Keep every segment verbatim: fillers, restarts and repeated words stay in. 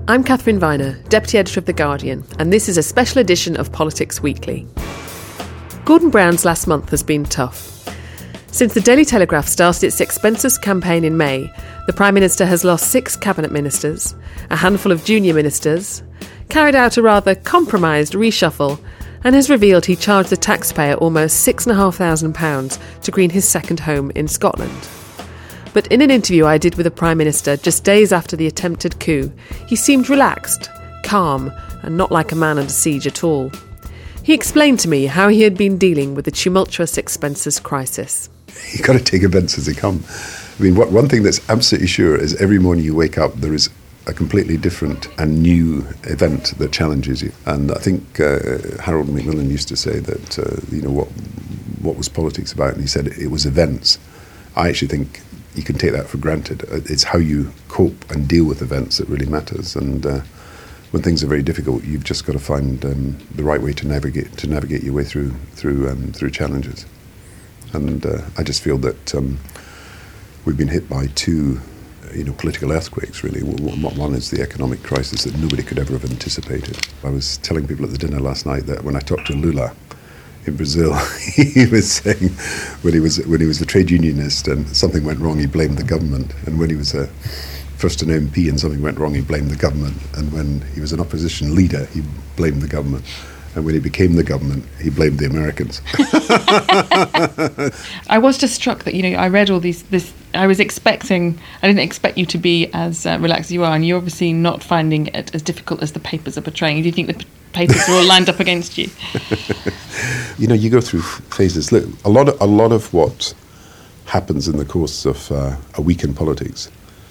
I'm Catherine Viner, Deputy Editor of The Guardian, and this is a special edition of Politics Weekly. Gordon Brown's last month has been tough. Since the Daily Telegraph started its expenses campaign in May, the Prime Minister has lost six cabinet ministers, a handful of junior ministers, carried out a rather compromised reshuffle, and has revealed he charged the taxpayer almost six thousand five hundred pounds to green his second home in Scotland. But in an interview I did with the Prime Minister just days after the attempted coup, he seemed relaxed, calm, and not like a man under siege at all. He explained to me how he had been dealing with the tumultuous expenses crisis. You've got to take events as they come. I mean, what, one thing that's absolutely sure is every morning you wake up, there is a completely different and new event that challenges you. And I think uh, Harold Macmillan used to say that, uh, you know, what what was politics about? And he said it was events. I actually think you can take that for granted. It's how you cope and deal with events that really matters. And uh, when things are very difficult, you've just got to find um, the right way to navigate to navigate your way through through um, through challenges. And uh, I just feel that um, we've been hit by two, you know, political earthquakes. Really, one is the economic crisis that nobody could ever have anticipated. I was telling people at the dinner last night that when I talked to Lula in Brazil, he was saying when he was when he was the trade unionist and something went wrong, he blamed the government. And when he was a first an M P and something went wrong, he blamed the government. And when he was an opposition leader, he blamed the government. And when he became the government, he blamed the Americans. I was just struck that, you know, I read all these, this, I was expecting, I didn't expect you to be as uh, relaxed as you are, and you're obviously not finding it as difficult as the papers are portraying. Do you think the p- papers are all lined up against you? You know, you go through phases. Look, a lot of, a lot of what happens in the course of uh, a week in politics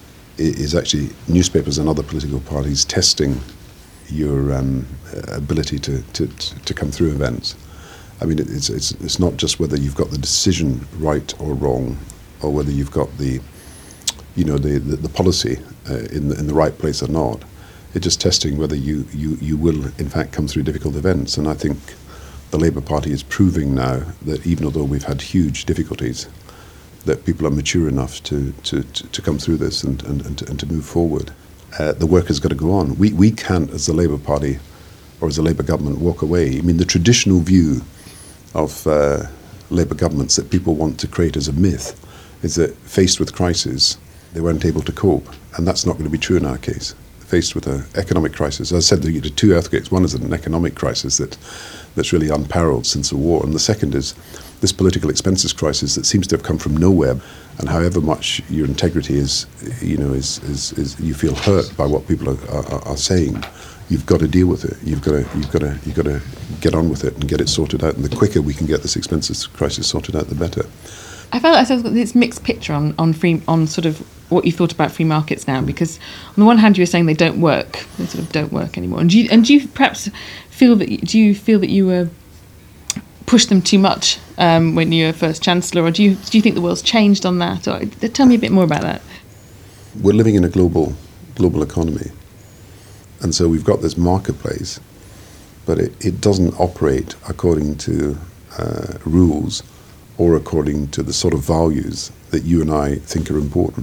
is actually newspapers and other political parties testing your um, ability to, to, to come through events. I mean, it's, it's it's not just whether you've got the decision right or wrong, or whether you've got the, you know, the, the, the policy uh, in the, in the right place or not. It's just testing whether you, you, you will, in fact, come through difficult events. And I think the Labour Party is proving now that even although we've had huge difficulties, that people are mature enough to, to, to, to come through this and, and, and, to, and to move forward. Uh, the work has got to go on. We we can't, as the Labour Party or as a Labour government, walk away. I mean, the traditional view of uh, Labour governments that people want to create as a myth is that faced with crisis, they weren't able to cope. And that's not going to be true in our case. Faced with an economic crisis, as I said, there are two earthquakes. One is an economic crisis that that's really unparalleled since the war. And the second is this political expenses crisis that seems to have come from nowhere. And however much your integrity is, you know, is, is, is you feel hurt by what people are, are, are saying, you've got to deal with it. You've got to, you've got to, you've got to get on with it and get it sorted out. And the quicker we can get this expenses crisis sorted out, the better. I felt like I've got this mixed picture on, on free on sort of what you thought about free markets now, because on the one hand you were saying they don't work, they sort of don't work anymore. And do you, and do you perhaps feel that do you feel that you were pushed them too much um, when you were first Chancellor, or do you do you think the world's changed on that? Or tell me a bit more about that. We're living in a global global economy, and so we've got this marketplace, but it, it doesn't operate according to uh, rules or according to the sort of values that you and I think are important.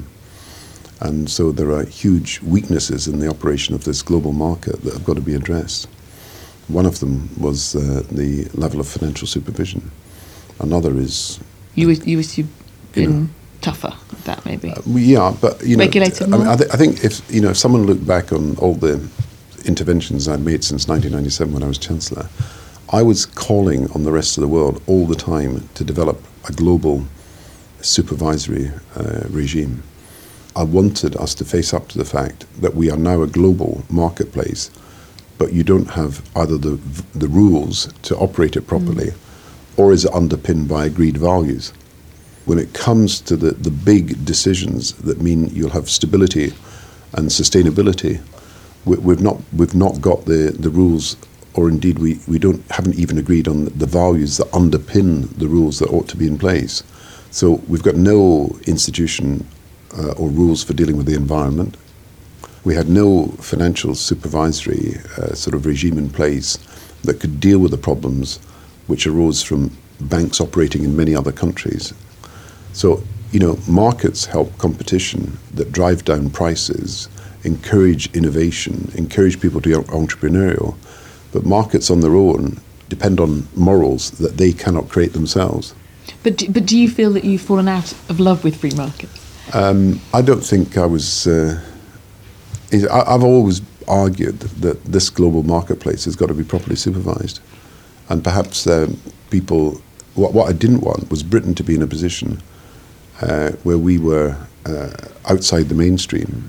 And so there are huge weaknesses in the operation of this global market that have got to be addressed. One of them was uh, the level of financial supervision. Another is... You wish you, wish you'd been you know, tougher at that, maybe? Uh, yeah, but, you know... Regulated more? I, mean, I, th- I think if, you know, if someone looked back on all the interventions I'd made since nineteen ninety-seven when I was Chancellor, I was calling on the rest of the world all the time to develop a global supervisory uh, regime. I wanted us to face up to the fact that we are now a global marketplace, but you don't have either the the rules to operate it properly, mm. or is it underpinned by agreed values. When it comes to the, the big decisions that mean you'll have stability and sustainability, we, we've not we've not got the, the rules, or indeed we, we don't haven't even agreed on the values that underpin the rules that ought to be in place. So we've got no institution uh, or rules for dealing with the environment. We had no financial supervisory uh, sort of regime in place that could deal with the problems which arose from banks operating in many other countries. So, you know, markets help competition that drive down prices encourage innovation, encourage people to be entrepreneurial. But markets on their own depend on morals that they cannot create themselves. But do, but do you feel that you've fallen out of love with free markets? Um, I don't think I was... Uh, I, I've always argued that this global marketplace has got to be properly supervised. And perhaps um, people... What, what I didn't want was Britain to be in a position uh, where we were uh, outside the mainstream.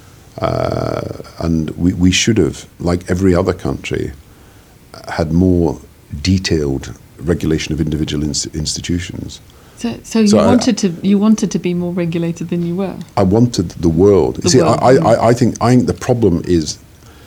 Uh, and we, we should have, like every other country, had more detailed regulation of individual ins- institutions. So, so you So I- wanted to you wanted to be more regulated than you were. I wanted the world. The You See, world, I, mm. I, I think I think the problem is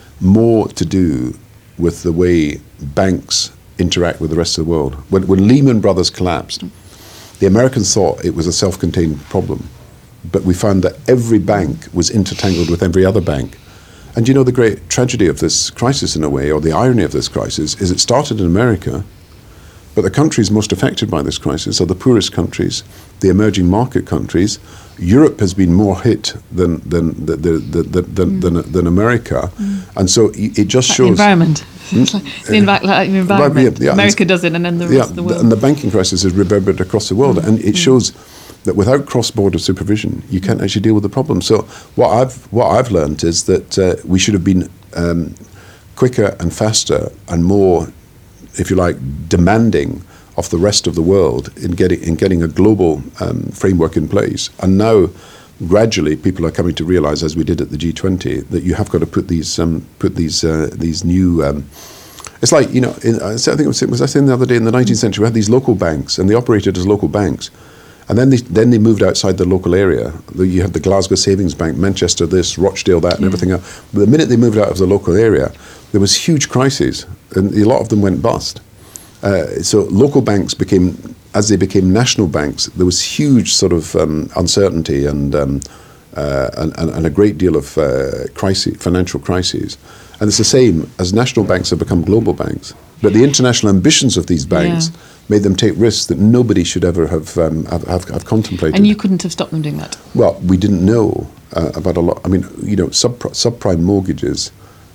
more to do with the way banks interact with the rest of the world. When, when Lehman Brothers collapsed, the Americans thought it was a self-contained problem, but we found that every bank was intertangled with every other bank. And you know, the great tragedy of this crisis, in a way, or the irony of this crisis, is it started in America, but the countries most affected by this crisis are the poorest countries, the emerging market countries. Europe has been more hit than than the, the, the, the, than, mm. than, than America, mm. and so it just like shows the environment. It's like the, envi- like the environment. Yeah, yeah, America does it, and then the rest yeah, of the world. And the banking crisis has reverberated across the world, mm. and it mm. shows that without cross-border supervision, you can't actually deal with the problem. So what I've what I've learned is that uh, we should have been um, quicker and faster and more, if you like, demanding of the rest of the world in getting in getting a global um, framework in place. And now, gradually, people are coming to realise, as we did at the G twenty, that you have got to put these um, put these uh, these new. Um, it's like, you know, in, I think it was, was I saying the other day, in the nineteenth century, we had these local banks, and they operated as local banks. And then they then they moved outside the local area. You had the Glasgow Savings Bank, Manchester this, Rochdale that, and yeah. everything else. But the minute they moved out of the local area, there was huge crises, and a lot of them went bust. Uh, so local banks became, as they became national banks, there was huge sort of um, uncertainty and, um, uh, and, and and a great deal of uh, crisis, financial crises. And it's the same as national banks have become global banks. But the international ambitions of these banks yeah. made them take risks that nobody should ever have, um, have, have, have contemplated. And you couldn't have stopped them doing that? Well, we didn't know uh, about a lot. I mean, you know, sub, subprime mortgages,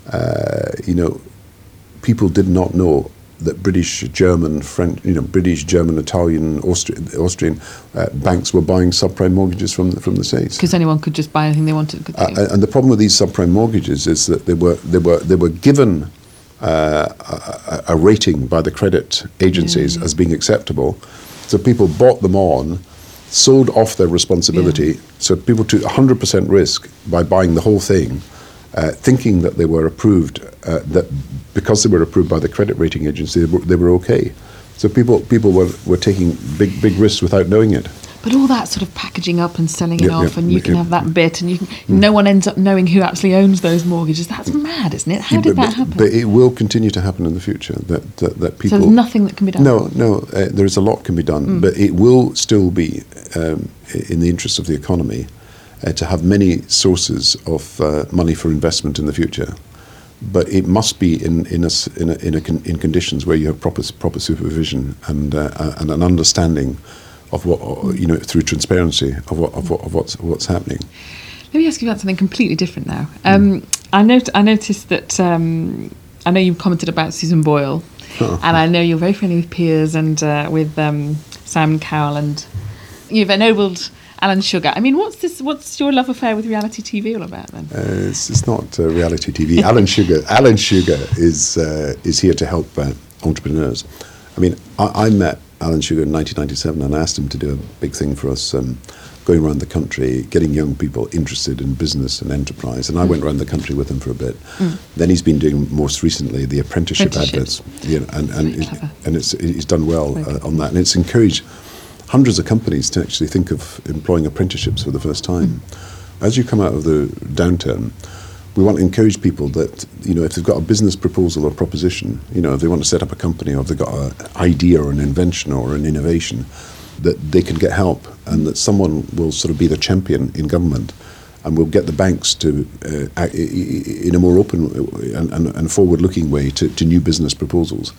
uh, you know, people did not know that British, German, French, you know, British, German, Italian, Austrian, Austrian uh, banks were buying subprime mortgages from the, from the States. Because anyone could just buy anything they wanted. Could they? Uh, and the problem with these subprime mortgages is that they were they were they were given uh, a, a rating by the credit agencies yeah. as being acceptable, so people bought them on, sold off their responsibility. Yeah. So people took one hundred percent risk by buying the whole thing, uh, thinking that they were approved, uh, that because they were approved by the credit rating agency, they were, they were okay. So people people were, were taking big big risks without knowing it. But all that sort of packaging up and selling it Yeah, off, yeah, and you yeah, can yeah. have that bit, and you can, no one ends up knowing who actually owns those mortgages. That's mad, isn't it? How did but, that happen? But it will continue to happen in the future. That that, that people. So there's nothing that can be done. No, no. Uh, there is a lot can be done, Mm. but it will still be um, in the interest of the economy uh, to have many sources of uh, money for investment in the future. But it must be in in a, s- in, a, in, a con- in conditions where you have proper proper supervision and uh, and an understanding of what, you know, through transparency of what of, what, of what's what's happening. Let me ask you about something completely different now. Um, mm. I not- I noticed that um, I know you commented about Susan Boyle, Oh. and I know you're very friendly with Piers and uh, with um, Simon Cowell, and you've ennobled Alan Sugar. I mean, what's this? What's your love affair with reality T V all about then? Uh, it's, it's not uh, reality T V. Alan Sugar. Alan Sugar is uh, is here to help uh, entrepreneurs. I mean, I, I met Alan Sugar in nineteen ninety-seven, and I asked him to do a big thing for us, um, going around the country, getting young people interested in business and enterprise. And I mm. went around the country with him for a bit. Mm. Then he's been doing most recently the apprenticeship, Apprenticeship. adverts, you know, and and, Very it, clever. and it's he's done well uh, on that, and it's encouraged hundreds of companies to actually think of employing apprenticeships for the first time. Mm. As you come out of the downturn, we want to encourage people that, you know, if they've got a business proposal or proposition, you know, if they want to set up a company or if they've got an idea or an invention or an innovation, that they can get help and that someone will sort of be the champion in government and will get the banks to, uh, act in a more open and, and, and forward-looking way to, to new business proposals.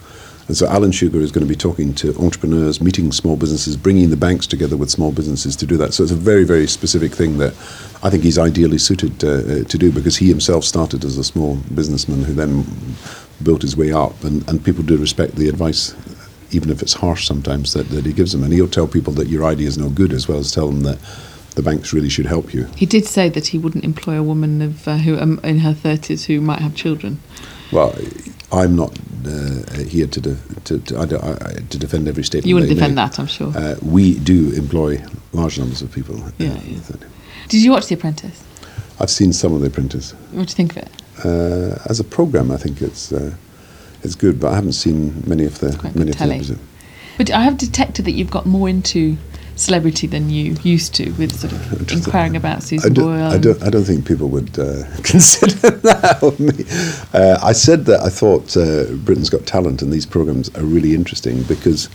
And so Alan Sugar is going to be talking to entrepreneurs, meeting small businesses, bringing the banks together with small businesses to do that. So it's a very, very specific thing that I think he's ideally suited uh, to do, because he himself started as a small businessman who then built his way up, and, and people do respect the advice, even if it's harsh sometimes, that, that he gives them. And he'll tell people that your idea is no good, as well as tell them that the banks really should help you. He did say that he wouldn't employ a woman of uh, who um, in her thirties who might have children. Well, I'm not uh, here to de- to, to, I, I, to defend every statement. You wouldn't they defend make. that, I'm sure. Uh, we do employ large numbers of people. Yeah, uh, yeah. Did you watch The Apprentice? I've seen some of The Apprentice. What do you think of it? Uh, as a programme, I think it's uh, it's good, but I haven't seen many of the many of the episodes. But I have detected that you've got more into celebrity than you used to, with sort of inquiring about Susan I do, Boyle. I don't. I don't think people would uh, consider that of me. Uh, I said that I thought uh, Britain's Got Talent and these programmes are really interesting, because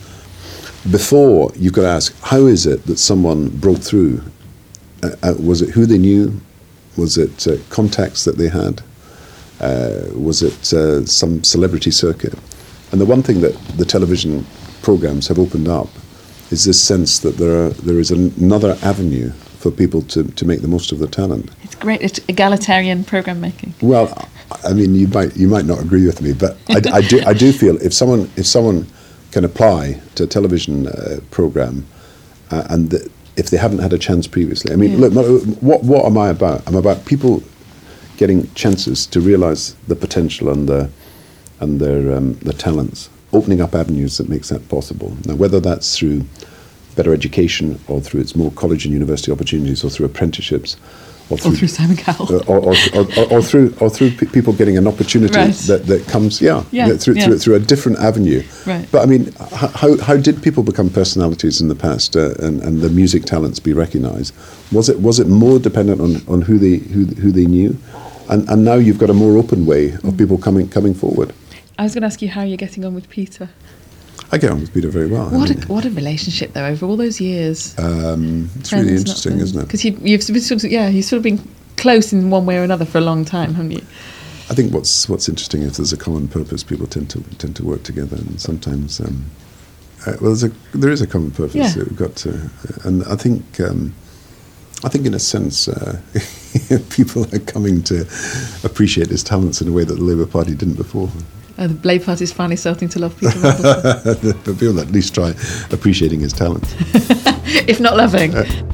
before you could ask, how is it that someone broke through? Uh, uh, was it who they knew? Was it uh, contacts that they had? Uh, was it uh, some celebrity circuit? And the one thing that the television programmes have opened up is this sense that there are there is an, another avenue for people to, to make the most of their talent. It's great. It's egalitarian programme making. Well, I mean, you might you might not agree with me, but I, I do I do feel if someone if someone can apply to a television uh, programme uh, and the, if they haven't had a chance previously, I mean, yeah. look, what what am I about? I'm about people getting chances to realise the potential and the and their um, their talents, opening up avenues that makes that possible. Now, whether that's through better education, or through its more college and university opportunities, or through apprenticeships, or through, or through Simon Cowell, uh, or, or, or, or, or through or through p- people getting an opportunity right. that, that comes, yeah, yeah, through, yeah. through through a different avenue. Right. But I mean, how how did people become personalities in the past, uh, and and the music talents be recognised? Was it was it more dependent on, on who they who who they knew, and and now you've got a more open way of mm. people coming coming forward. I was going to ask you how you're getting on with Peter. I get on with Peter very well. What I mean, a what a relationship though, over all those years. Um, it's really interesting, been, isn't it? Because you, you've been sort of, yeah, you've sort of been close in one way or another for a long time, haven't you? I think what's what's interesting is there's a common purpose. People tend to tend to work together, and sometimes, um, uh, well, there's a there is a common purpose. Yeah. That we've got to, and I think um, I think in a sense, uh, people are coming to appreciate his talents in a way that the Labour Party didn't before. Uh, the Labour Party's finally starting to love Peter. But people at least try appreciating his talent. If not loving. Uh,